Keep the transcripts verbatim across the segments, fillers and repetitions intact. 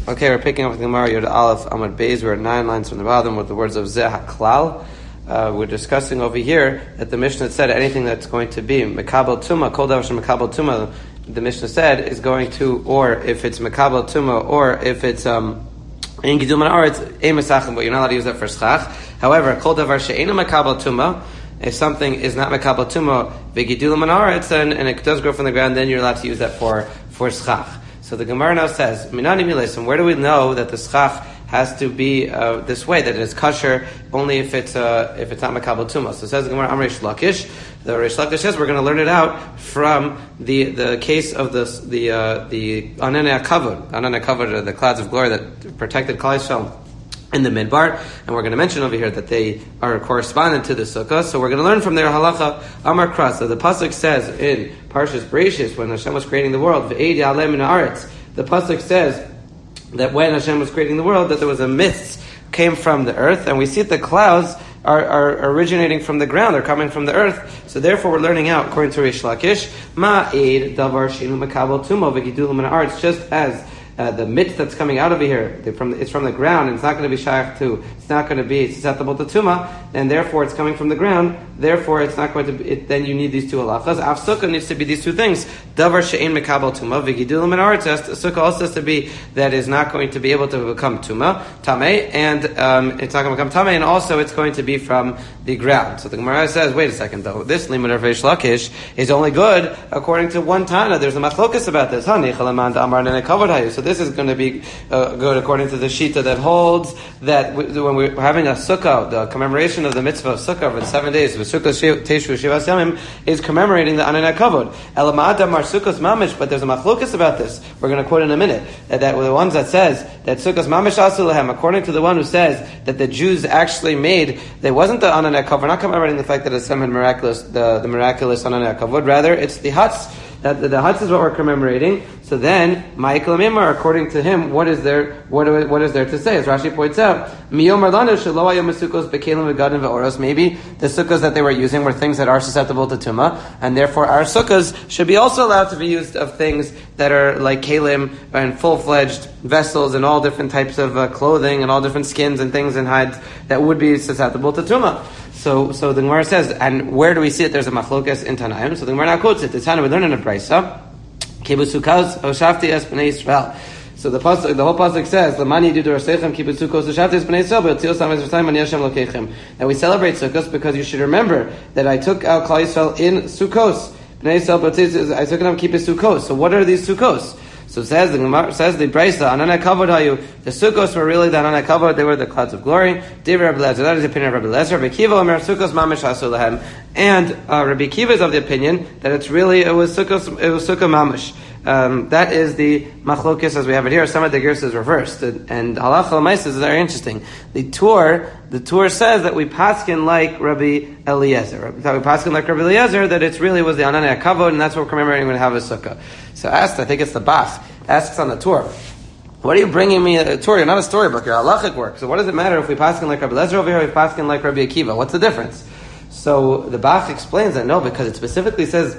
Okay, we're picking up with the Gemara Yod Aleph Amud Beis. We're at nine lines from the bottom with the words of Zeh HaKlal. Uh, we're discussing over here that the Mishnah said anything that's going to be Mekabel Tuma, Kol Davar Shem Mekabel Tuma, the Mishnah said is going to, or if it's Mekabel Tuma, or if it's um in Gidul Man Haaretz, Ein Mesachim, but you're not allowed to use that for Schach. However, Kol Davar She'eino Mekabel Tuma, if something is not Mekabel Tuma, V'Gidul Man Haaretz, and and it does grow from the ground, then you're allowed to use that for for Schach. So the Gemara now says, Minani Milis, and where do we know that the schach has to be uh, this way, that it is kosher only if it's uh, if it's not Mekabel Tuma? So it says the Gemara, Am Reish Lakish. The Reish Lakish says we're going to learn it out from the the case of the the uh, the Ananei HaKavod, Ananei HaKavod, the clouds of glory that protected Klal Yisrael in the Midbar, and we're going to mention over here that they are correspondent to the Sukkah. So we're going to learn from their halacha Amar Kras. So the pasuk says in Parshas Bereishis, when Hashem was creating the world, V'eid Ya'aleh min haaretz, the pasuk says that when Hashem was creating the world, that there was a mist came from the earth, and we see that the clouds are, are originating from the ground, they're coming from the earth. So therefore we're learning out, according to Reish Lakish, Ma'ed davar she'eino mekabel tuma v'gidul min haaretz, just as Uh, the mist that's coming out of here, from the, it's from the ground, and it's not going to be shaykh to, it's not going to be susceptible to tuma, and therefore it's coming from the ground, therefore it's not going to be, it, then you need these two halachas. Av sukkah needs to be these two things. Davar she'ein mekabel tuma, v'gidul min haaretz, sukkah also has to be that is not going to be able to become tuma, tameh, and um, it's not going to become tameh, and also it's going to be from the ground. So the Gemara says, wait a second though, this limud of Reish Lakish is only good according to one Tana. There's a machlokas about this. So this is going to be uh, good according to the Shita that holds that we, when we're having a sukkah, the commemoration of the mitzvah of sukkah for seven days, Sukkah Teshu Shivas Yamim, is commemorating the Ananei HaKavod. Elamad Mar Sukkos Mamish, but there's a machlokas about this. We're going to quote in a minute that, that the ones that says that Sukkos Mamish Asu Lahem, according to the one who says that the Jews actually made, there wasn't the Ananei HaKavod, we're not commemorating the fact that it's some miraculous, the, the miraculous Ananei HaKavod, rather it's the huts. That the, the huts is what we're commemorating. So then, Ma'ikal Mimar, according to him, what is there? What, what is there to say? As Rashi points out, Miyomar Lanu Shelo Hayom Sukkos Bekelim V'Gadim V'Oros. Maybe the sukkahs that they were using were things that are susceptible to tuma, and therefore our sukkahs should be also allowed to be used of things that are like kelim and full-fledged vessels and all different types of uh, clothing and all different skins and things and hides that would be susceptible to tuma. So, so the Gemara says, and where do we see it? There's a machlokas in Tanaim. So the Gemara now quotes it. The Tana we learn in a brisa. Kibusukos Hoshafti es bnei Yisrael. So the pasuk, the whole pasuk says, "Lamani yidu dorasechem kibusukos Hoshafti es bnei Yisrael v'yotzios samez v'sayim ani Hashem lokechem." That we celebrate Sukkos because you should remember that I took out Klal Yisrael in Sukkos. Bnei Yisrael, but I took them keep it Sukkos. So what are these Sukkos? So it says the Gemara says the Brisa Ananei HaKavod hayu. The Sukkos were really the Ananei HaKavod. They were the clouds of glory. Divrei Rabbi Lezer. That is the opinion of Rabbi Lezer. Rabbi Kiva Omer Sukkos Mamish Asu Lahem. And uh, Rabbi Kiva is of the opinion that it's really it was Sukkos it was Sukkah Mamish. Um, that is the machlokis as we have it here. Some of the gears is reversed, and, and halacha l'maisa is very interesting. The Tur, the Tur says that we paskin like Rabbi Eliezer. That we paskin like Rabbi Eliezer that it really was the Ananei HaKavod, and that's what we're commemorating when we have a sukkah. So asked, I think it's the Bach asks on the Tur, what are you bringing me a Tur? You're not a storybook. You're halachic work. So what does it matter if we paskin like Rabbi Eliezer over here, or if we paskin like Rabbi Akiva? What's the difference? So the Bach explains that no, because it specifically says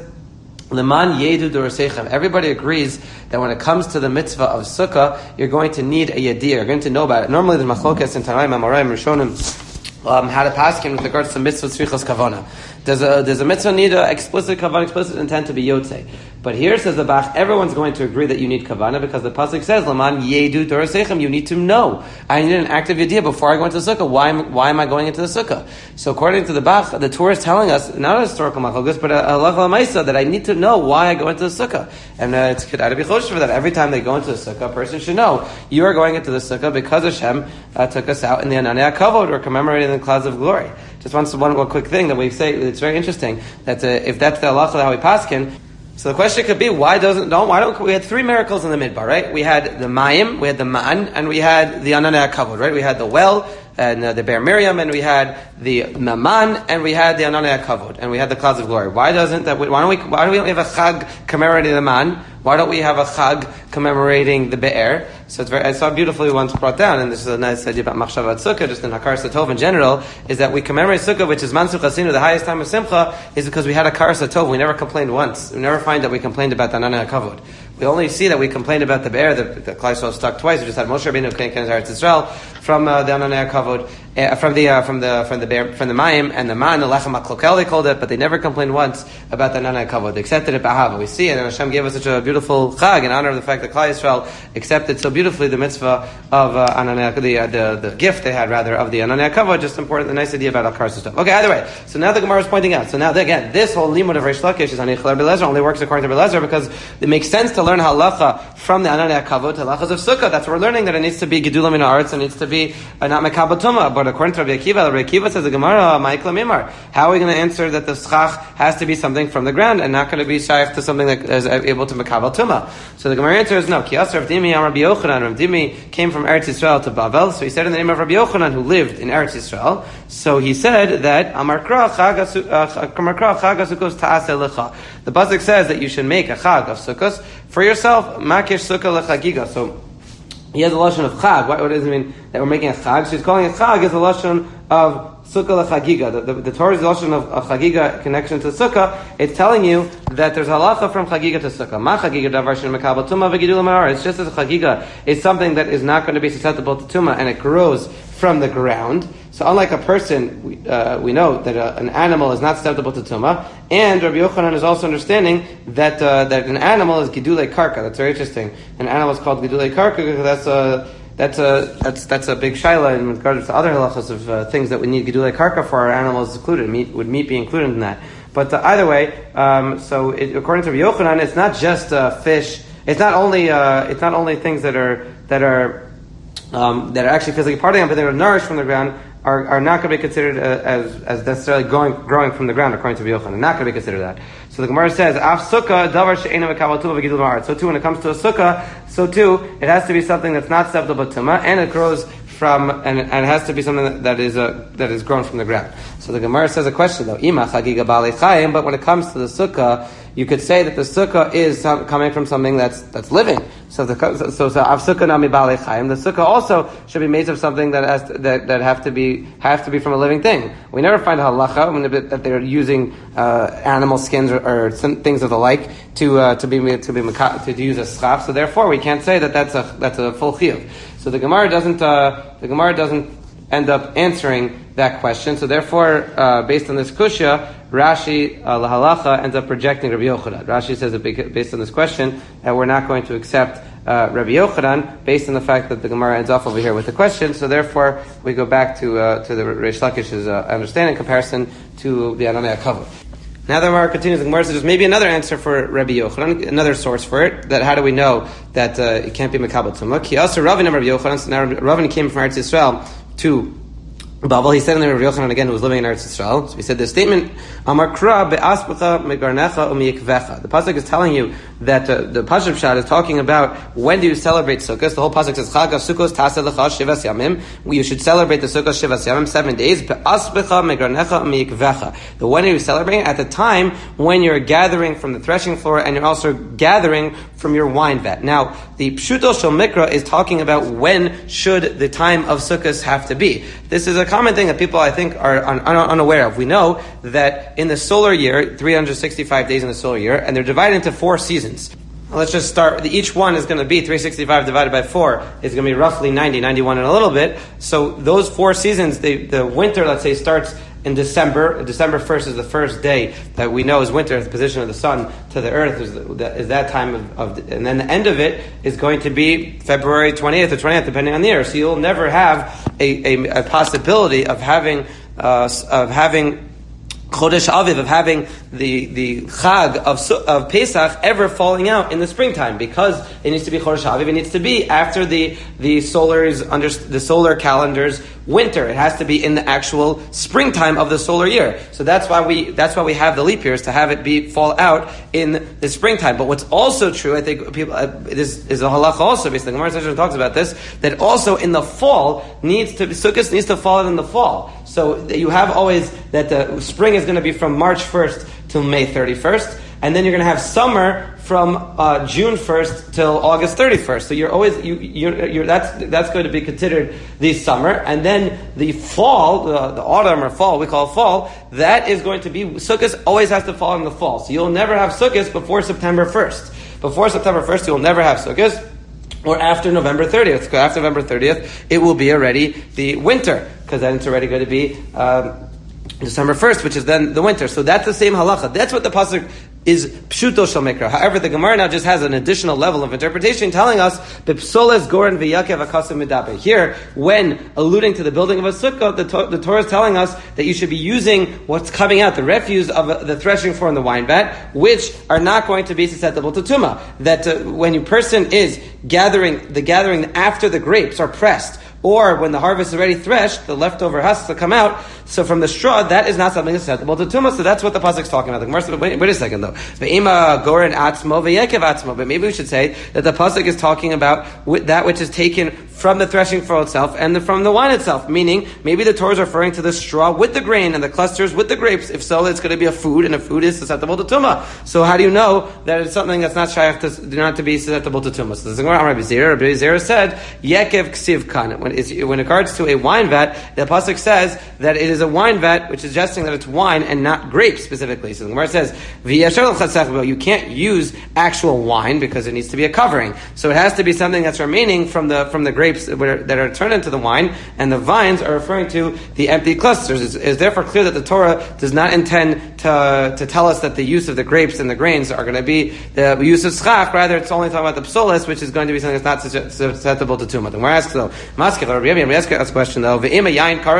Leman yedu dorasechem. Everybody agrees that when it comes to the mitzvah of sukkah, you're going to need a yediyah. You're going to know about it. Normally, the machlokas in Tanaim, Amoraim, Rishonim, um, how to paskin with regards to mitzvah tzrichas kavana. Does a does a mitzvah need an explicit kavanah, explicit intent to be yotzei? But here says the Bach, everyone's going to agree that you need kavanah because the pasuk says, "Laman yedu dorasechem." You need to know. I need an active idea before I go into the sukkah. Why am, why am I going into the sukkah? So according to the Bach, the Torah is telling us not a historical machlokas, but a halacha l'maisa that I need to know why I go into the sukkah, and uh, it's kedai to be choshev for that. Every time they go into the sukkah, a person should know you are going into the sukkah because Hashem uh, took us out in the Ananei HaKavod, or commemorating the clouds of glory. Just one, one, one quick thing that we say, it's very interesting, that uh, if that's the halacha how we paskin, so the question could be, why doesn't, don't, why don't, we had three miracles in the Midbar, right? We had the Mayim, we had the Ma'an, and we had the Ananei HaKavod, right? We had the well, and uh, the Be'er Miriam, and we had the Maman, and we had the Ananei HaKavod, and we had the clouds of glory. Why doesn't that, why don't we, why don't we have a Chag commemorating the Man? Why don't we have a Chag commemorating the Be'er? So it's very, I saw beautifully once brought down, and this is a nice idea about Machshavat Sukkah, just in Hakar Satov in general, is that we commemorate Sukkah, which is Mansur Chasinu, the highest time of Simcha, is because we had a Hakar Satov. We never complained once. We never find that we complained about the Ananei HaKavod. we only see that we complained about the bear that the Klal Yisrael stuck twice. We just had Moshe Rabbeinu Ken Ken Eretz Yisrael from uh, the Ananei Kavod, uh, from the uh, from the from the bear from the Mayim and the Man, the Lechem HaKlokel they called it, but they never complained once about the Ananei Kavod. They accepted it b'ahava. We see it, and Hashem gave us such a beautiful chag in honor of the fact that Klal Yisrael accepted so beautifully the mitzvah of uh, Ananei, the, uh, the the gift they had rather of the Ananei Kavod. Just important, the nice idea about Al Karsa stuff. Okay, either way. So now the Gemara is pointing out. So now again, this whole limud of Reish Lakish is Ani Chler Belezer only works according to Belezer because it makes sense to learn halacha from the Ananei Kavod to halachas of Sukkah. That's what we're learning, that it needs to be Gedulah Min Haaretz, it needs to be uh, not Mekabel Tumah. But according to Rabbi Akiva, Rabbi Akiva says the Gemara, Ma'ikla Mimar. How are we going to answer that the schach has to be something from the ground and not going to be shaykh to something that is able to Mekabel Tumah? So the Gemara answer is no. Ki Asar Rav Dimi Amar Rabbi Yochanan. Rav Dimi came from Eretz Yisrael to Bavel, so he said in the name of Rabbi Yochanan, who lived in Eretz Yisrael. So he said that Amar Kra Chag Sukkos Ta'aseh Lecha. The pasuk says that you should make a chag of sukkos for yourself. Makish sukkah lechagiga. So he has a lashon of chag. What, what does it mean that we're making a chag? So he's calling it chag is a lashon of sukkah lechagiga. The, the, the Torah's lashon of, of chagiga connection to sukkah. It's telling you that there's halacha from chagiga to sukkah. Ma chagiga davar shen mekabel tumah v'gidul ma'ar. It's just as chagiga is something that is not going to be susceptible to tumah and it grows from the ground. So unlike a person, we, uh, we know that uh, an animal is not susceptible to tumah, and Rabbi Yochanan is also understanding that uh, that an animal is gidulei karka. That's very interesting. An animal is called gidulei karka because that's a that's a that's that's a big shaila in regards to other halachas of uh, things that we need gidulei karka for. Our animals included. Meat would meat be included in that? But uh, either way, um, so it, according to Rabbi Yochanan, it's not just uh, fish. It's not only uh, it's not only things that are that are um, that are actually physically part of them, but they are nourished from the ground. Are, are not going to be considered uh, as as necessarily growing growing from the ground, according to Rabbi Yochanan. Not going to be considered that. So the Gemara says, "Af sukkah davar she'ena mekabel tumah v'gidul ma'aretz." So too, when it comes to a sukkah, so too it has to be something that's not susceptible to tumah, and it grows from and, and it has to be something that, that is uh, that is grown from the ground. So the Gemara says a question though, "Ima chagiga ba'alei chayim," but when it comes to the sukkah, you could say that the sukkah is some, coming from something that's that's living. So the so so av sukkah nami ba'alei chayim. The sukkah also should be made of something that has to, that that have to be have to be from a living thing. We never find halacha that they're using uh, animal skins or, or some things of the like to uh, to be to be to use as schaf. So therefore, we can't say that that's a that's a full chiyuv. So the Gemara doesn't uh, the Gemara doesn't end up answering that question. So therefore, uh, based on this kushya, Rashi uh, lahalacha ends up rejecting Rabbi Yochanan. Rashi says that based on this question, that we're not going to accept uh, Rabbi Yochanan based on the fact that the Gemara ends off over here with the question. So therefore, we go back to uh, to the Reish Lakish's uh, understanding comparison to the Ananei Kavod. Now the Gemara continues. The Gemara says there's maybe another answer for Rabbi Yochanan, another source for it. That how do we know that uh, it can't be Mekabel Tumah? Ki also Ravin Rabbi Yochanan. So now Ravin came from Eretz Yisrael to Bavel. He said in the name of Rabbi Yochanan again, who was living in Eretz Yisrael. So he said the statement, Amar Kra be'aspecha megarnecha umiyikvecha. The pasuk is telling you that uh, the Pasuk Pshat is talking about when do you celebrate Sukkot. The whole pasuk says Chag Sukkos taseh lecha shivas yamim. You should celebrate the Sukkot shivas yamim, seven days. Be'aspecha megarnecha umiyikvecha. The when are you celebrating? At the time when you're gathering from the threshing floor and you're also gathering from your wine vat. Now the Pshuto Shel Mikra is talking about when should the time of Sukkot have to be. This is a common thing that people, I think, are un- un- unaware of. We know that in the solar year, three hundred sixty-five days in the solar year, and they're divided into four seasons. Let's just start. Each one is going to be three hundred sixty-five divided by four. Is going to be roughly ninety, ninety-one and a little bit. So those four seasons, the, the winter, let's say, starts in December. December first is the first day that we know is winter. The position of the sun to the earth is, the, is that time of, of, and then the end of it is going to be February twentieth or twentieth, depending on the year. So you'll never have a, a, a possibility of having uh, of having Chodesh Aviv, of having the the Chag of of Pesach ever falling out in the springtime, because it needs to be Chodesh Aviv. It needs to be after the the solar's under the solar calendar's winter. It has to be in the actual springtime of the solar year. So that's why we that's why we have the leap years, to have it be fall out in the springtime. But what's also true, I think people uh, this is a halacha also, because the Gemara section talks about this, that also in the fall needs to Sukkot needs to fall out in the fall. So you have always that the spring is going to be from March first till May thirty-first, and then you're going to have summer from uh, June first till August thirty-first. So you're always you you're, you're that's that's going to be considered the summer, and then the fall, the, the autumn or fall, we call fall, that is going to be Sukkot always has to fall in the fall. So you'll never have Sukkot before September first. before September first, you will never have sukkahs. Or after November thirtieth. Because after November thirtieth, it will be already the winter. Because then it's already going to be um, December first, which is then the winter. So that's the same halacha. That's what the pasuk is pshuto shel mikra. However, the Gemara now just has an additional level of interpretation telling us b'psoles goren v'yakev akasim midabe. Here, when alluding to the building of a sukkah, the, to- the Torah is telling us that you should be using what's coming out, the refuse of uh, the threshing floor and the wine vat, which are not going to be susceptible to tumah. That uh, when a person is gathering, the gathering after the grapes are pressed, or when the harvest is already threshed, the leftover has to come out. So from the straw, that is not something that's susceptible to tumah. So that's what the pasuk's talking about. The Gemara said, wait, wait a second though. Ve'ima goren atzmo ve'yekev atzmo. But maybe we should say that the pasuk is talking about that which is taken from the threshing floor itself and the, from the wine itself. Meaning, maybe the Torah is referring to the straw with the grain and the clusters with the grapes. If so, it's going to be a food, and a food is susceptible to tumah. So how do you know that it's something that's not shaykh to not to be susceptible to tumah? So the Gemara, Rabbi Zera, Rabbi Zera said, yekev ksiv kan. When is when it regards to a wine vat, the pasuk says that it is a wine vat, which is suggesting that it's wine and not grapes specifically. So the Gemara says, you can't use actual wine because it needs to be a covering. So it has to be something that's remaining from the from the grapes that are, that are turned into the wine, and the vines are referring to the empty clusters. It's, it's therefore clear that the Torah does not intend to to tell us that the use of the grapes and the grains are going to be the use of schach. Rather, it's only talking about the psolis, which is going to be something that's not susceptible to tumah. The Gemara asks though, we ask a question though. Maybe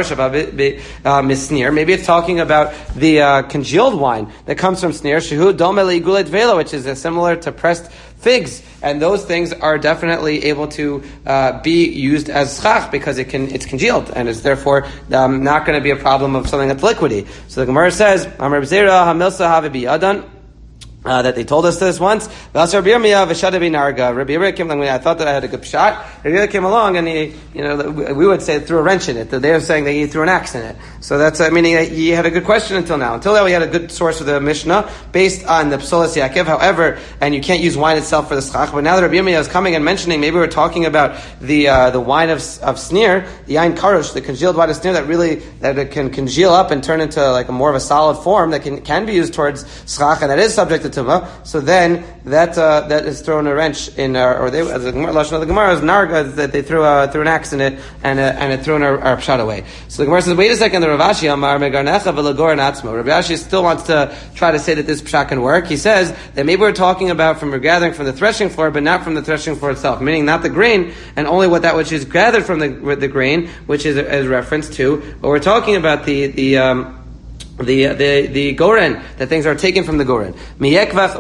it's talking about the uh, congealed wine that comes from snir, shehu domeli gulet vela, which is uh, similar to pressed figs, and those things are definitely able to uh, be used as schach because it can it's congealed and it's therefore um, not going to be a problem of something that's liquidy. So the Gemara says, Amar B'Zera hamilsa have biyadan. Uh, that they told us this once. Rabbi Yirmiyah came along. I thought that I had a good shot. Rabbi Yirmiyah came along and he, you know, we would say threw a wrench in it. They were saying that he threw an axe in it. So that's uh, meaning that he had a good question until now. Until now, we had a good source for the Mishnah based on the psolas Yaakov. However, and you can't use wine itself for the schach. But now that Rabbi Yirmiyah is coming and mentioning, maybe we're talking about the uh, the wine of of snir, the yain karosh, the congealed wine of snir that really that it can congeal up and turn into like a more of a solid form that can can be used towards schach, and that is subject to tumah. So then that uh, that is thrown a wrench in, uh, or they as the Lashon of the Gemara is narga that they threw uh, threw an axe in it and uh, and it thrown our, our pshat away. So the Gemara says, wait a second, the Rav Ashi Amar megarnecha v'lagoren atzmo. Rav Ashi still wants to try to say that this pshat can work. He says that maybe we're talking about from gathering from the threshing floor, but not from the threshing floor itself, meaning not the grain, and only what that which is gathered from the the grain, which is as reference to. But we're talking about the the. Um, The the the goren, that things are taken from the goren. Miyekvecha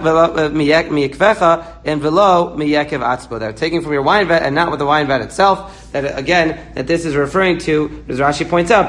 and velo miyekev atzbo. They're taken from your wine vat and not with the wine vat itself. That again, that this is referring to, as Rashi points out,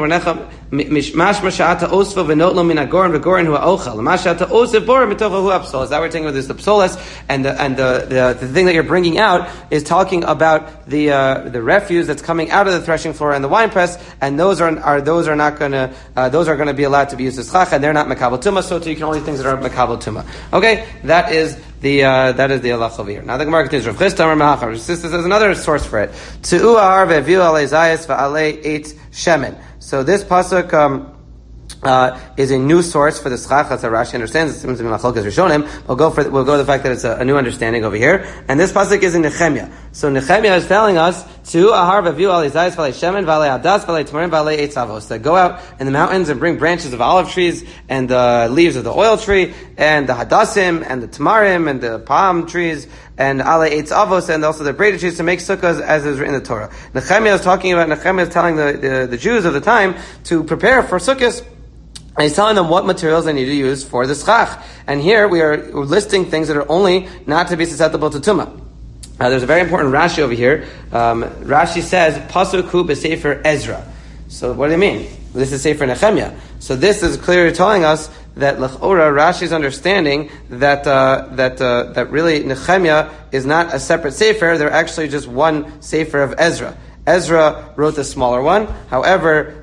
mashma sha'ata osva v'notlo min hagoren v'goren hu ha'ochel. Masha'ata osva boren mitova hu ha'psolas. That we're taking with this the psolas, and the and the, the the thing that you're bringing out is talking about the uh, the refuse that's coming out of the threshing floor and the wine press, and those are are those are not going to uh, those are going to be allowed to be used as schach, and they're not makabel tumah. So you can only things that are makabel tumah. Okay, that is the uh, that is the halach over here. Now the Gemara continues. Rav Chisda Amar Mahachar. This is another source for it. Tu'u ahar ve'viu alei zayis va'alei eitz shemen. So this pasuk um, uh, is a new source for the schach. That's how Rashi understands. It seems to be machlokes rishonim. We'll go for we'll go to the fact that it's a, a new understanding over here. And this pasuk is in Nehemiah. So Nehemiah is telling us to ahar v'viu alei zayis v'alei shemen v'alei adas v'alei tamarim v'alei eitz avos. That go out in the mountains and bring branches of olive trees and the leaves of the oil tree and the hadassim and the tamarim and the palm trees and ale eitz avos and also the braided trees to make sukkahs as is written in the Torah. Nehemiah is talking about Nehemiah is telling the, the the Jews of the time to prepare for sukkahs. And he's telling them what materials they need to use for the schach. And here we are listing things that are only not to be susceptible to tumah. Uh, there's a very important Rashi over here. Um, Rashi says, Pasuk hu b'sefer Ezra. So what do they mean? This is Sefer Nehemiah. So this is clearly telling us that l'chora Rashi's understanding that uh, that uh, that really Nehemiah is not a separate Sefer. They're actually just one Sefer of Ezra. Ezra wrote the smaller one. However,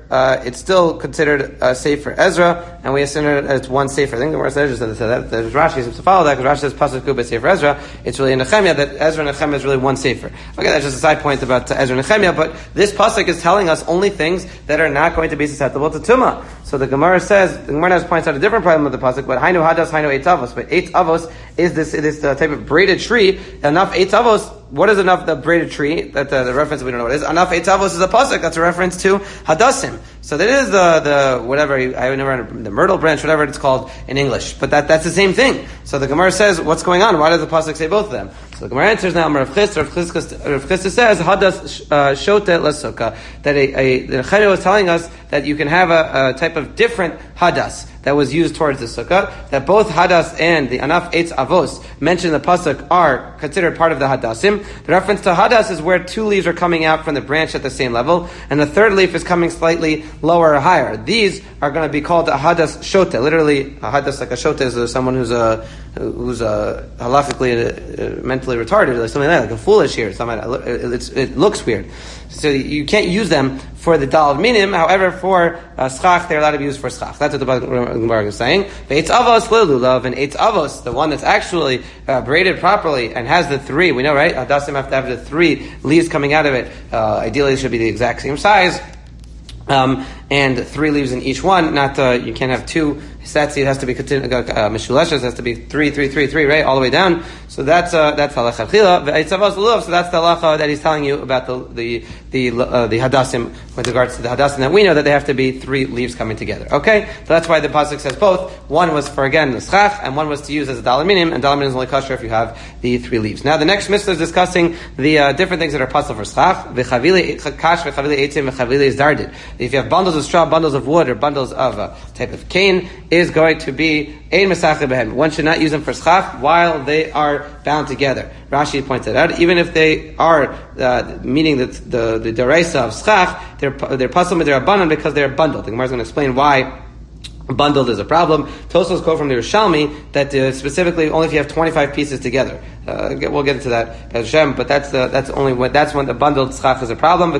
uh, it's still considered a Sefer Ezra, and we assume it's one Sefer. I think the word Ezra said that. There's Rashi seems to follow that, because Rashi says Pasuk Kub Sefer Ezra. It's really in Nehemiah that Ezra and Nehemiah is really one Sefer. Okay, that's just a side point about Ezra and Nehemiah, but this Pasuk is telling us only things that are not going to be susceptible to Tumah. So the Gemara says, the Gemara points out a different problem with the Pasuk, but Hainu Hadas, Hainu Eitz Avos. But Eitz Avos is this, this uh, type of braided tree. Enough Eitz Avos, what is enough, the braided tree? That uh, the reference, we don't know what it is. Enough Eitz Avos is a Pasuk, that's a reference to Hadassim. So that is the, the, whatever, I never, the myrtle branch, whatever it's called in English. But that, that's the same thing. So the Gemara says, what's going on? Why does the Pasuk say both of them? So the Gemara answers now, Rav Chisda says, Hadas uh, Shote Lasukah, that a, a, the Nechemia was telling us that you can have a, a type of different Hadas that was used towards the sukkah, that both Hadas and the Anaf Eitz Avos mentioned in the Pasuk are considered part of the Hadassim. The reference to Hadas is where two leaves are coming out from the branch at the same level, and the third leaf is coming slightly lower or higher. These are going to be called a Hadas Shote. Literally, a Hadas like a Shote is someone who's a, who's a halachically, uh, mentally retarded, or something like that, like a foolish here. Something like that. It, it's, it looks weird. So you can't use them for the Dalad Minim. However, for uh, Schach, they're allowed to be used for Schach. That's what the Gemara is saying. Eitz Avos Lilulav, and Eitz Avos, the one that's actually uh, braided properly and has the three. We know, right? Hadassim have to have the three leaves coming out of it. Uh, ideally, it should be the exact same size. Um, and three leaves in each one. Not uh, you can't have two sets. It has to be uh, mishuleshes. It has to be three, three, three, three, right, all the way down. So that's uh, that's halacha chila. So that's the halacha that he's telling you about the the the uh, the hadassim with regards to the hadassim that we know that they have to be three leaves coming together. Okay, so that's why the pasuk says both. One was for again the schach, and one was to use as a dalar minim, and dalar minim is only kosher if you have the three leaves. Now the next mitzvah is discussing the uh, different things that are possible for schach. V'chavili kash v'chavili eitzim v'chavili zdardid. If you have bundles of straw, bundles of wood, or bundles of a type of cane, is going to be ein mesacheh behem. One should not use them for schach while they are bound together. Rashi points that out. Even if they are uh, meaning that the the deraisa of schach, they're they're pasul midirabanan because they're bundled. The Gemara is going to explain why bundled is a problem. Tosfos quote from the Yerushalmi that uh, specifically only if you have twenty-five pieces together. Uh, we'll get into that, but that's the, that's only when that's when the bundled schach is a problem.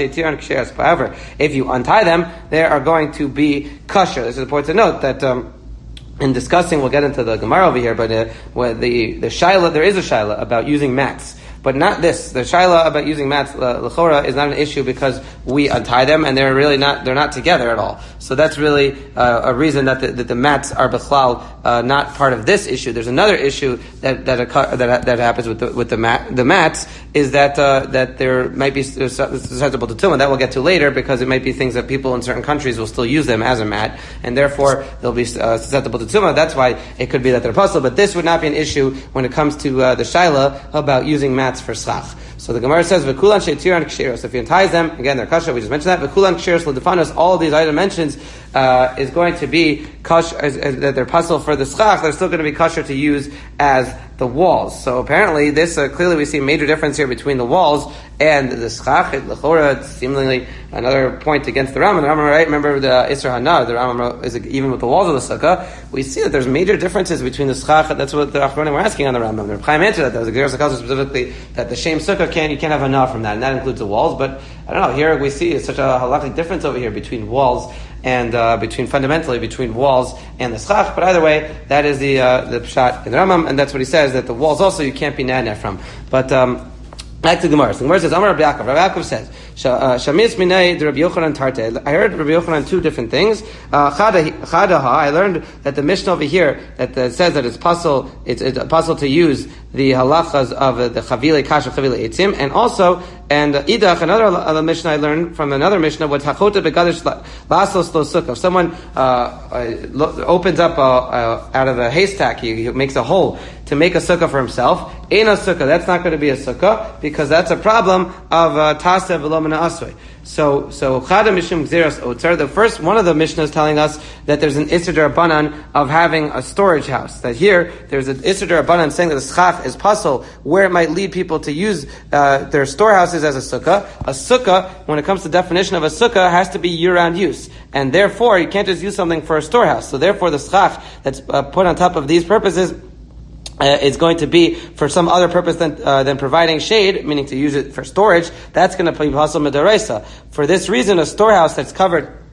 However, if you untie them, they are going to be kosher. This is important to note that. Um, In discussing, we'll get into the Gemara over here, but uh, where the the shaila, there is a shaila about using mats, but not this. The shaila about using mats, uh, l'chora, is not an issue because we untie them and they're really not they're not together at all. So that's really uh, a reason that the, that the mats are b'chlal uh, not part of this issue. There's another issue that that occur, that that happens with the with the mat the mats is that uh, that there might be susceptible to tumah. That we'll get to later because it might be things that people in certain countries will still use them as a mat, and therefore they'll be uh, susceptible to tumah. That's why it could be that they're puzzled. But this would not be an issue when it comes to uh, the shaila about using mats for schach. So the Gemara says, "V'kulan she'tiran ksheros." If he unties them, again they're kosher. We just mentioned that. V'kulan ksheros l'defanos. All of these item mentions uh, is going to be kosher that they're puzzled for the schach. They're still going to be kosher to use as the walls. So apparently, this uh, clearly we see a major difference here between the walls and the schach. L'chora, seemingly another point against the Rambam. The Rambam, right? Remember the Isra Hana. The Rambam is even with the walls of the sukkah. We see that there's major differences between the schach. That's what the Achronim were asking on the Rambam. The Chaim answered that. There was a Geras HaKadosh specifically that the shem sukkah can you can't have enough from that, and that includes the walls. But I don't know. Here we see such a halakhic difference over here between walls and uh, between fundamentally between walls and the schach. But either way, that is the uh, the pshat in the Rambam, and that's what he says that the walls also you can't be nadneh from. But um, back to the Gemara. So the Gemara says, Amar Rabbi Yaakov. Rabbi Yaakov says, Shamis minei de Rabbi Yochanan tarte. I heard Rabbi Yochanan two different things. Uh, Chadaha, I learned that the Mishnah over here that uh, says that it's possible, it's, it's possible to use the halachas of uh, the chavile kasha chavile etzim, and also and uh, idach another uh, Mishnah I learned from another Mishnah was hachota begadish lasos lo sukkah. If someone uh, uh, opens up a, uh, out of a haystack, he, he makes a hole to make a sukkah for himself. Ain't a sukkah. That's not going to be a sukkah because that's a problem of tasa v'lo asway. So, so chada mishum gzeras otzar. The first one of the Mishnahs telling us that there's an isser d'Rabbanan of having a storage house. That here there's an isser d'Rabbanan saying that the schach is puzzle where it might lead people to use uh, their storehouses as a sukkah. A sukkah, when it comes to the definition of a sukkah, has to be year-round use, and therefore you can't just use something for a storehouse. So therefore, the schach that's uh, put on top of these purposes. Uh, is going to be for some other purpose than uh, than providing shade, meaning to use it for storage. That's going to be possible midaraisa. For this reason, a storehouse that's covered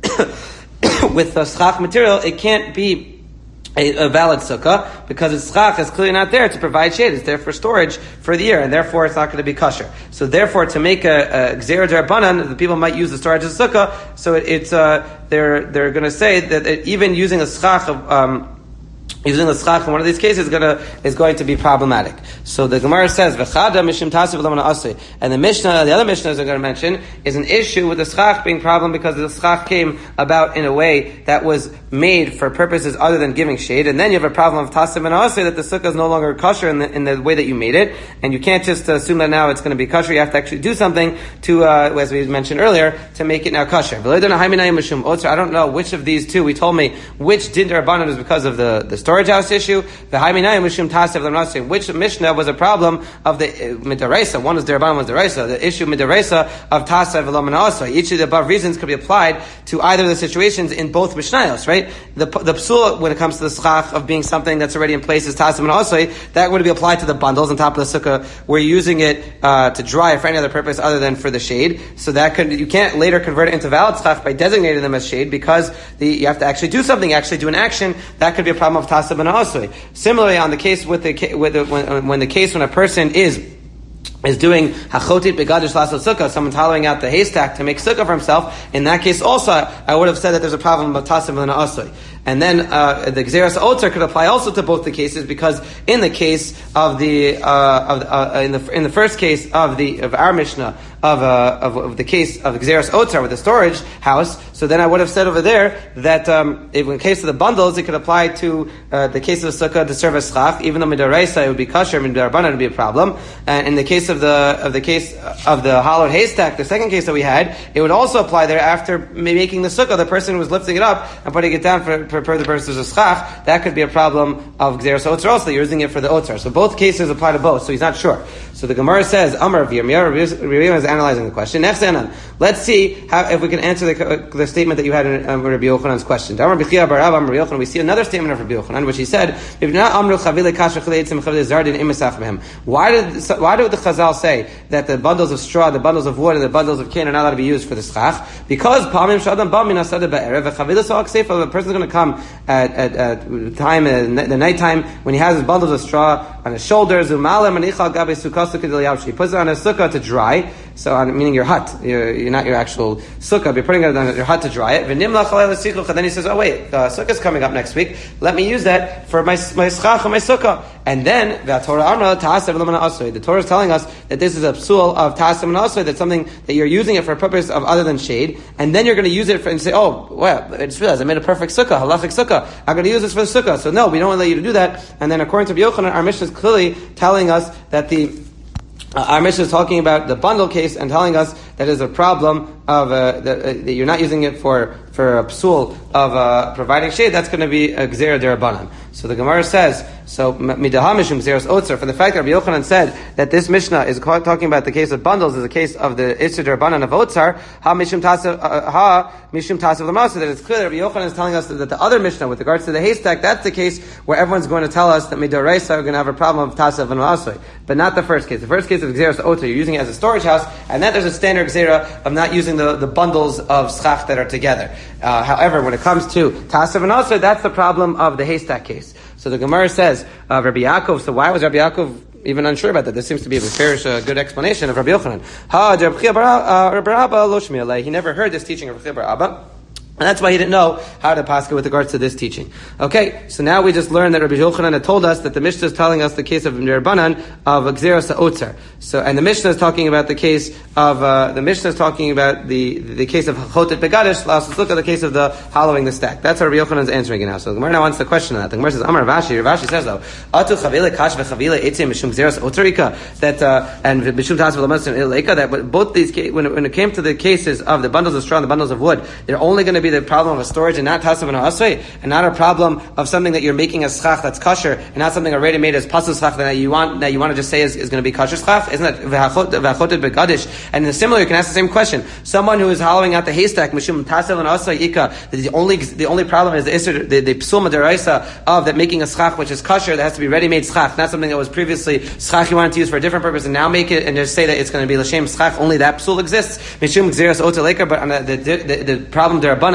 with the schach material, it can't be A, a valid sukkah, because its schach is clearly not there to provide shade. It's there for storage for the year, and therefore it's not going to be kosher. So therefore, to make a, a gzera d'Rabbanan, the people might use the storage as a sukkah, so it, it's, uh, they're, they're going to say that it, even using a schach of, um, using the schach in one of these cases is gonna is going to be problematic. So the Gemara says, "V'chada mishum tasiv l'mana asay," and the Mishnah, the other Mishnahs I'm going to mention, is an issue with the schach being problem because the schach came about in a way that was made for purposes other than giving shade, and then you have a problem of tasiv and asay that the sukkah is no longer kosher in the, in the way that you made it, and you can't just assume that now it's going to be kosher. You have to actually do something to, uh, as we mentioned earlier, to make it now kosher. I don't know which of these two. We told me which din d'Rabbanan is because of the the storage house issue. The Haiminayim Mishum Tasev L'Mnasim, which Mishnah was a problem of the uh, Midaraisa. One was D'Rabbanan, one was D'Oraisa. The issue Midaraisa of Tasev L'Mnasim. Each of the above reasons could be applied to either of the situations in both Mishnayos, right? The the psul, when it comes to the schach of being something that's already in place, is Tasev L'Mnasim. That would be applied to the bundles on top of the sukkah. We're using it uh, to dry for any other purpose other than for the shade. So that could you can't later convert it into valid schach by designating them as shade, because the, you have to actually do something, actually do an action. That could be a problem of Tasev and Asui. Similarly, on the case with the with the, when, when the case when a person is is doing hachotit begadish lasot sukkah, someone's hollowing out the haystack to make sukkah for himself. In that case, also, I would have said that there's a problem of tasim and asui. And then uh, the Gzeras Otzar could apply also to both the cases, because in the case of the uh, of uh, in the in the first case of the of our Mishnah of uh, of, of the case of Gzeras Otzar with the storage house, so then I would have said over there that um, if in the case of the bundles, it could apply to uh, the case of the sukkah to serve as schach, even though midaraisa it would be kosher, midarabanan it would be a problem. And in the case of the of the case of the hollowed haystack, the second case that we had, it would also apply there after making the sukkah. The person was lifting it up and putting it down for. for Per the purposes of schach, that could be a problem of Gzeras Otzar also. You're using it for the Otzar. So both cases apply to both, so he's not sure. So the Gemara says, Amar Yirmiyah, Yirmiyah is analyzing the question. Let's see how, if we can answer the, the statement that you had in um, Rabbi Yochanan's question. Amar B'chia Bar Abba, Amar Yochanan, we see another statement of Rabbi Yochanan, which he said, why did, why did the Chazal say that the bundles of straw, the bundles of wood, and the bundles of cane are not allowed to be used for the schach? Because Pamim Shadam Bam Min Asada Be'erev, the person is going to come At, at, at time, uh, the night time, when he has his bundles of straw on his shoulders, he puts it on his sukkah to dry. So, on, meaning your hut, you're, you're not your actual sukkah, you're putting it on your hut to dry it. Then he says, "Oh wait, the sukkah's coming up next week. Let me use that for my my schach or my sukkah." And then the Torah is telling us that this is a psul of tasim and asay, that's something that you're using it for a purpose of other than shade, and then you're going to use it for, and say, "Oh, well, I just realized I made a perfect sukkah, halachic sukkah. I'm going to use this for the sukkah." So no, we don't allow you to do that. And then according to Rabbi Yochanan, our Mishnah is clearly telling us that the Uh, our Mishnah is talking about the bundle case and telling us that is a problem of uh, that, uh, that you're not using it for for a psul of uh, providing shade. That's going to be a gzera d'Rabbanan. So the Gemara says, so midahamishum gzeras otzar, for the fact that Rabbi Yochanan said that this Mishnah is talking about the case of bundles, is a case of the Isser d'Rabbanan of otzar, ha mishum tasav ha mishum tasav l'masa, that it's clear that Rabbi Yochanan is telling us that the other Mishnah with regards to the haystack, that's the case where everyone's going to tell us that midoraisa are going to have a problem of tasav and l'masoi, but not the first case. The first case of gzeras otzar, you're using it as a storage house, and then there's a standard gzera of not using the, the bundles of schach that are together. Uh, however, when it comes to tasav and l'masoi, that's the problem of the haystack case. So the Gemara says, uh, Rabbi Yaakov, so why was Rabbi Yaakov even unsure about that? This seems to be a very uh, good explanation of Rabbi Yochanan. Ha, he never heard this teaching of Rabbi Bar Abba. And that's why he didn't know how to pascha with regards to this teaching. Okay, so now we just learned that Rabbi Yochanan had told us that the Mishnah is telling us the case of Nirbanan of Gzeras Otzar. So, and the Mishnah is talking about the case of, uh, the Mishnah is talking about the, the case of Chotet Begadish, let's look at the case of the hollowing the stack. That's what Rabbi Yochanan is answering it now. So the Gemara now wants the question on that. The Gemara says, Amar Ravashi, Ravashi says though, Atu Chavile Kash Vechavile Eitzim Mishum Gzeras Otzarika, that, uh, and Mishum Tasv Lamasim Ileka, that both these, when it, when it came to the cases of the bundles of straw and the bundles of wood, they're only going to be the problem of a storage and not tasav and asay, and not a problem of something that you're making a schach that's kosher, and not something already made as pasul schach that you want that you want to just say is, is going to be kosher schach. Isn't that v'achotet begadish? And in the similar, you can ask the same question. Someone who is hollowing out the haystack, mishum tasav and asay ika, the only the only problem is the isser, the, the psul madaraisa of that making a schach which is kosher that has to be ready-made schach, not something that was previously schach you wanted to use for a different purpose, and now make it and just say that it's going to be l'shem schach. Only that psul exists. Mishum gzeras oteleka, but on the the, the, the problem derabanan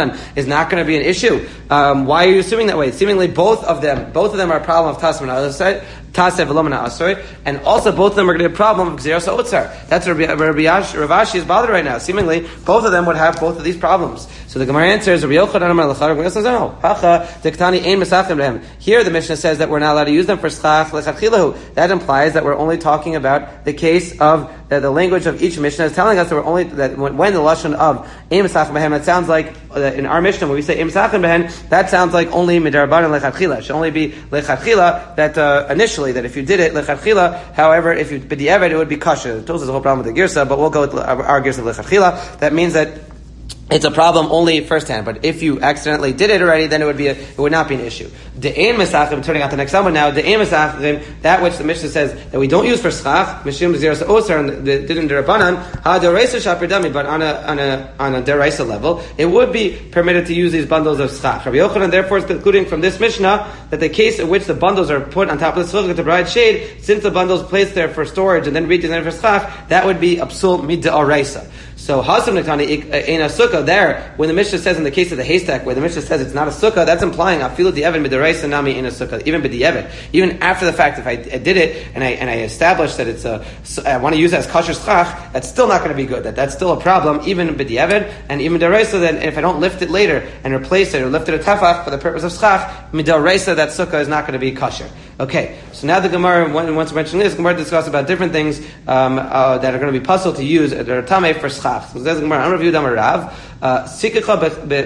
Rabbanan is not going to be an issue. Um, why are you assuming that way? Seemingly both of them, both of them are a problem of Tasman Alasai, Tasev Velomina Asoi, and also both of them are going to be a problem of Gzeros Otzar. That's where Rabbi Ravashi is bothered right now. Seemingly, both of them would have both of these problems. So the Gemara answers, Rabbi Yochanan Amar Lachar, Rabbi Yochanan says, no. Hacha, Diktani Ein Mesachim Lehem. Here the Mishnah says that we're not allowed to use them for Schach Lechatchilahu. That implies that we're only talking about the case of the, the language of each Mishnah is telling us that we're only, that when, when the Lashon of Ein Mesachim Lehem, that sounds like, uh, in our Mishnah, when we say Ein Mesachim Lehem, that sounds like only Midarban and Lechatchila. It should only be Lechatchila, that uh, initially, that if you did it, Lechatchila, however, if you b'di'evet, it would be kasher. There's a whole problem with the Girsa, but we'll go with our, our Girsa of Lechatchila. That means that it's a problem only firsthand, but if you accidentally did it already, then it would be a, it would not be an issue. De'en mesachim, turning out the next one now, de'en mesachim, that which the Mishnah says that we don't use for schach, mishum zeros osar, and did in derabanan, ha deraisa shaper dami, but on a on a on a deraisa level, it would be permitted to use these bundles of schach. Rabbi Yochanan therefore is concluding from this Mishnah that the case in which the bundles are put on top of the schach to provide shade, since the bundles placed there for storage and then redesigned for schach, that would be absul mid deraisa. So Hasam Nektani in a sukkah there, when the Mishnah says in the case of the haystack, where the Mishnah says it's not a sukkah, that's implying afilu di'evet midaraisa nami in a sukkah, even b'di'evet. Even after the fact, if I, I did it and I and I established that it's a, I want to use it as kosher schach, that's still not going to be good. That that's still a problem, even b'di'evet and even midaraisa. Then if I don't lift it later and replace it or lift it a tefach for the purpose of schach, midaraisa that sukkah is not going to be kosher. Okay, so now the Gemara, once mentioning this, Gemara discuss about different things um, uh, that are going to be puzzled to use that are tamei for schach. So there's the Gemara. I'm reviewed Amar Rav. Sikacha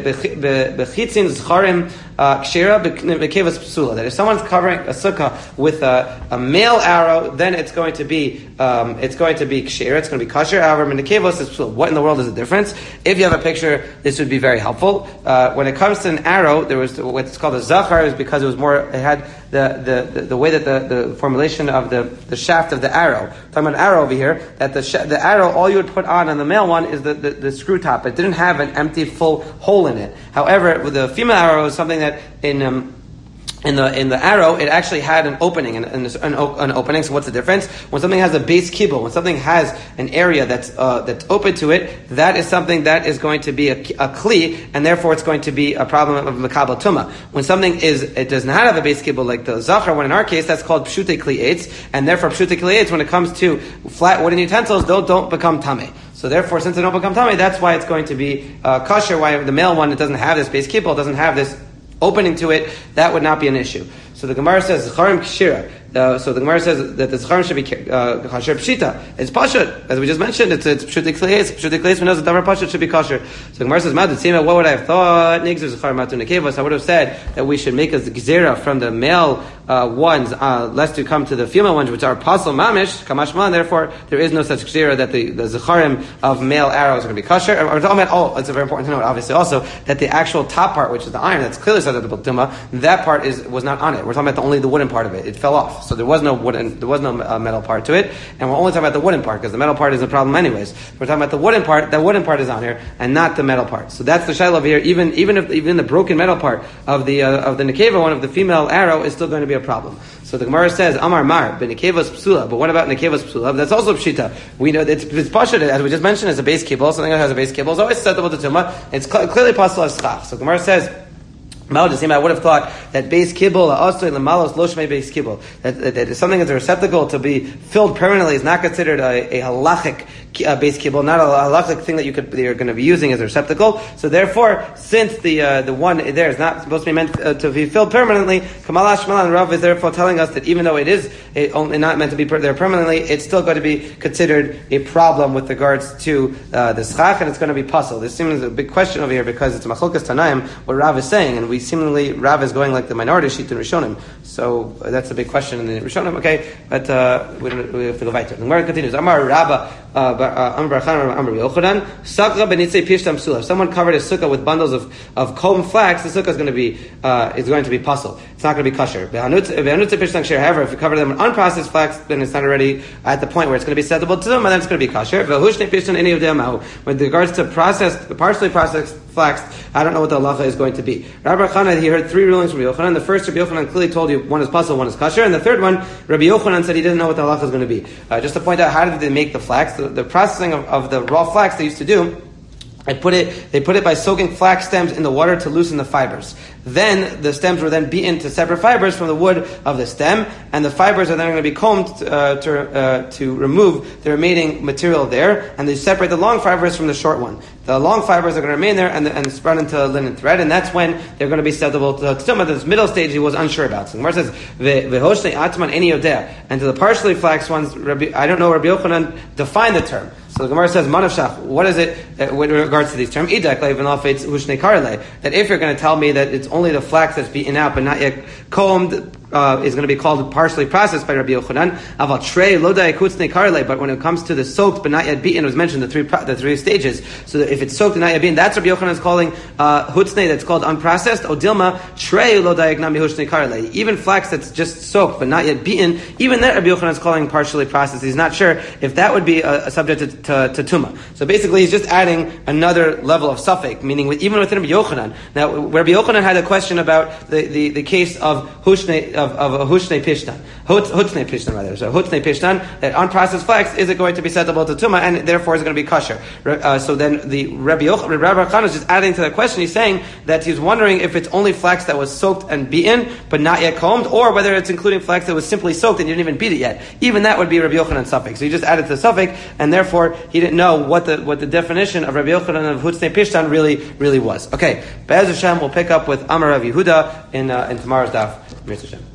bechitzin zcharim kshera bekevas psula. That if someone's covering a sukkah with a, a male arrow, then it's going to be um, it's going to be kshera. It's going to be kosher. However, menekevos is psula. What in the world is the difference? If you have a picture, this would be very helpful. Uh, when it comes to an arrow, there was what's called a zachar, is because it was more. It had the the, the, the way that the, the formulation of the, the shaft of the arrow. I'm talking about an arrow over here. That the sh- the arrow, all you would put on on the male one is the, the, the screw top. It didn't have an empty full hole in it. However, with the female arrow, is something that in um, in the in the arrow, it actually had an opening, an, an, an opening. So what's the difference? When something has a base kibble, when something has an area that's uh, that's open to it, that is something that is going to be a, a kli, and therefore it's going to be a problem of makabel tuma. When something is it does not have a base kibble, like the zachar, when in our case that's called pshute kli eitz, and therefore pshute kli eitz, when it comes to flat wooden utensils, don't don't become tameh. So therefore, since they don't become tameh, that's why it's going to be uh, kosher. Why the male one, it doesn't have this base kibble, doesn't have this opening to it, that would not be an issue. So the Gemara says Zacharim Kshira. Uh, so the Gemara says that the Zacharim should be kosher uh, pshita. It's pashut, as we just mentioned. It's it's pshutik kleis. Pshutik kleis. We know that davar pashut should be kosher. So the Gemara says, "Madu tzima." What would I have thought? Nigzer Zacharim matu nekevos. I would have said that we should make a gzera from the male uh, ones, uh, lest to come to the female ones, which are pasal mamish kamashman. Therefore, there is no such gzera that the the Zacharim of male arrows are going to be kosher. And we're talking about oh, it's very important to note, obviously, also that the actual top part, which is the iron, that's clearly said that the tuma, that part is was not on it. We're talking about the, only the wooden part of it. It fell off, so there was no wooden. There was no uh, metal part to it, and we're only talking about the wooden part because the metal part is a problem anyways. We're talking about the wooden part. That wooden part is on here, and not the metal part. So that's the shiloh over here. Even even if even the broken metal part of the uh, of the nekeva, one of the female arrow, is still going to be a problem. So the Gemara says Amar Mar b'nekevas psula. But what about nekevas psula? That's also pshita. We know it's, it's pashut, as we just mentioned, as a base kibble. Something that has a base kibble is always susceptible to tumah. It's cl- clearly possible as schach. So the Gemara says. I would have thought that base kibble, base kibble, that, that, that something that's a receptacle to be filled permanently is not considered a, a halachic uh, base kibble, not a halachic thing that you could you're going to be using as a receptacle. So therefore, since the uh, the one there is not supposed to be meant uh, to be filled permanently, Kamala Shmalan and Rav is therefore telling us that even though it is it only not meant to be per- there permanently, it's still going to be considered a problem with regards to uh, the schach, and it's going to be puzzle. This seems a big question over here because it's machlokas tanaim what Rav is saying, and we We seemingly Rav is going like the minority sheet in Rishonim, so uh, that's a big question in the Rishonim. Okay, but uh, we, we have to go weiter. The Gemara continues. Amar Rabba, Amar Barchan, Amar Yochanan, Sakra benitzei pishtam psula. If someone covered a sukkah with bundles of, of comb flax, the sukkah is going to be uh, is going to be puzzle. It's not going to be kosher. However, if you cover them with unprocessed flax, then it's not already at the point where it's going to be acceptable to them, and then it's going to be kosher. With regards to processed, partially processed flax, I don't know what the halacha is going to be. Rabbi Yochanan, he heard three rulings from Yochanan. The first, Rabbi Yochanan clearly told you one is puzzle, one is kosher, and the third one, Rabbi Yochanan said he didn't know what the halacha is going to be. Uh, just to point out, how did they make the flax? The, the processing of, of the raw flax they used to do I put it, they put it by soaking flax stems in the water to loosen the fibers. Then the stems were then beaten to separate fibers from the wood of the stem, and the fibers are then going to be combed uh, to uh, to remove the remaining material there, and they separate the long fibers from the short one. The long fibers are going to remain there and, and spread into linen thread, and that's when they're going to be susceptible to tumah. This middle stage he was unsure about. So the Gemara says, "Vehoshne atman eni yodea," and to the partially flaxed ones, Rabbi, I don't know. Rabbi Yochanan defined the term. So the Gemara says, "Manavshach." What is it uh, with regards to these terms? Idak even if it's hushne karle. That if you're going to tell me that it's only the flax that's beaten out but not yet combed, Uh, is going to be called partially processed by Rabbi Yochanan. Aval trei lo da'ikutzne karle. But when it comes to the soaked but not yet beaten, it was mentioned the three the three stages. So that if it's soaked and not yet beaten, that's Rabbi Yochanan is calling uh, hutzne. That's called unprocessed. Odilma trei lo da'iknami hutzne karle. Even flax that's just soaked but not yet beaten, even that Rabbi Yochanan is calling partially processed. He's not sure if that would be a, a subject to, to, to tuma. So basically, he's just adding another level of suffix, meaning with, even within Rabbi Yochanan. Now, Rabbi Yochanan had a question about the, the, the case of hutzne. Of, of a hushne pishtan, hutzne pishtan rather. So hutzne pishtan, that unprocessed flax, is it going to be acceptable to tuma, and therefore is going to be kosher? Uh, so then the Rabbi Yochanan, Rabbi Yochanan is just adding to that question. He's saying that he's wondering if it's only flax that was soaked and beaten but not yet combed, or whether it's including flax that was simply soaked and you didn't even beat it yet. Even that would be Rabbi Yochanan's suffix. So he just added to the suffix, and therefore he didn't know what the what the definition of Rabbi Yochanan of hutzne pishtan really really was. Okay, Be'ez Hashem, we'll pick up with Amar Rav Yehuda in uh, in tomorrow's daf. Mitzvah Hashem.